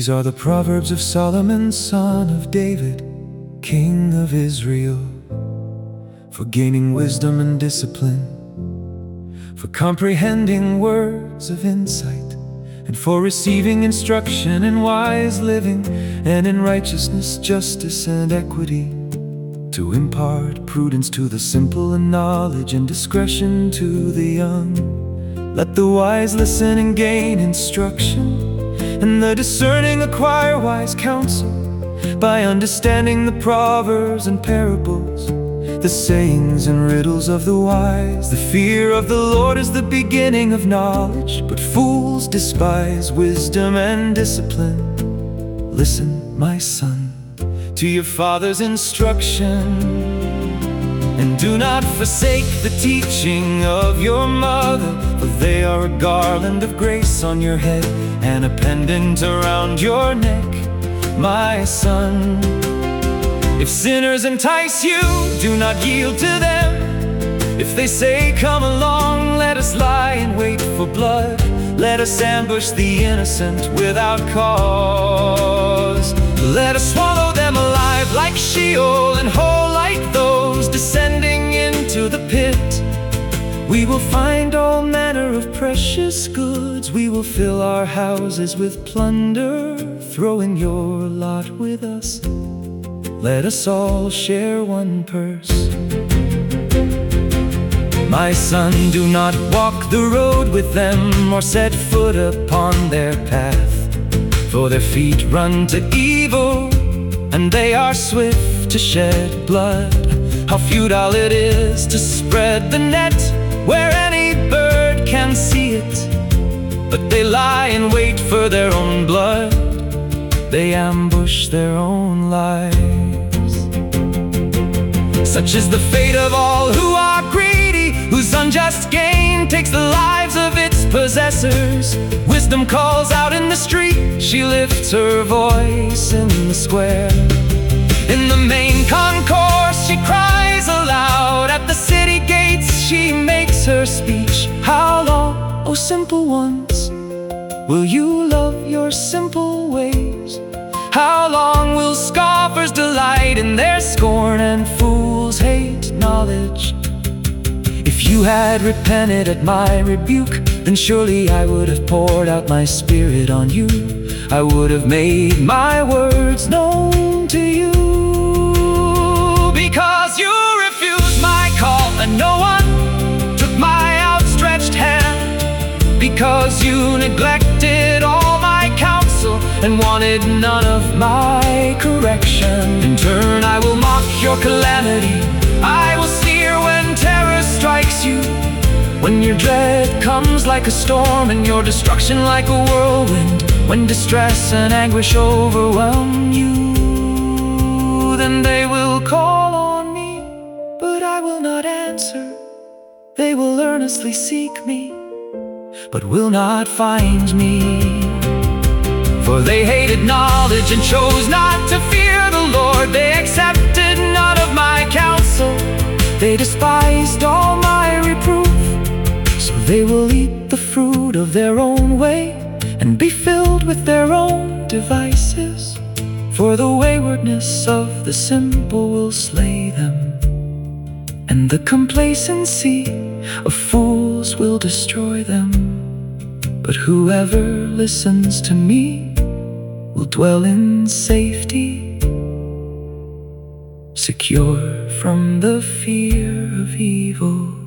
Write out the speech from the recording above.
These are the Proverbs of Solomon, son of David, King of Israel, for gaining wisdom and discipline, for comprehending words of insight, and for receiving instruction in wise living, and in righteousness, justice, and equity, to impart prudence to the simple, and knowledge and discretion to the young. Let the wise listen and gain instruction, and the discerning acquire wise counsel, by understanding the proverbs and parables, the sayings and riddles of the wise. The fear of the Lord is the beginning of knowledge, but fools despise wisdom and discipline. Listen, my son, to your father's instruction, and do not forsake the teaching of your mother, for they are a garland of grace on your head, and a pendant around your neck, my son. If sinners entice you, do not yield to them. If they say, come along, let us lie in wait for blood. Let us ambush the innocent without cause. Let us swallow them alive like Sheol, and whole like those descending into the pit. We will find all manner of precious goods. We will fill our houses with plunder. Throw in your lot with us. Let us all share one purse. My son, do not walk the road with them, or set foot upon their path, for their feet run to evil, and they are swift to shed blood. How futile it is to spread the net where any bird can see it, but they lie in wait for their own blood. They ambush their own lives. Such is the fate of all who are greedy, whose unjust gain takes the lives of its possessors. Wisdom calls out in the street, she lifts her voice in the square. In the main concourse she cries aloud, at the city gates she makes her speech. How long, O simple ones, will you love your simple ways? How long will scoffers delight in their scorn, and fools hate knowledge? If you had repented at my rebuke, then surely I would have poured out my spirit on you. I would have made my words known to you. Because you refused my call, and no one took my outstretched hand. Because you neglected all my counsel, and wanted none of my correction. In turn I will mock your calamity. I will sneer when terror strikes you, when your dread comes like a storm, and your destruction like a whirlwind. When distress and anguish overwhelm you, then they will call on me, but I will not answer. They will earnestly seek me, but will not find me. For they hated knowledge and chose not to fear the Lord. They accepted none of my counsel. They despised all my reproof. So they will eat the fruit of their own way, and be filled with their own devices. For the waywardness of the simple will slay them, and the complacency of fools will destroy them. But whoever listens to me will dwell in safety, secure from the fear of evil.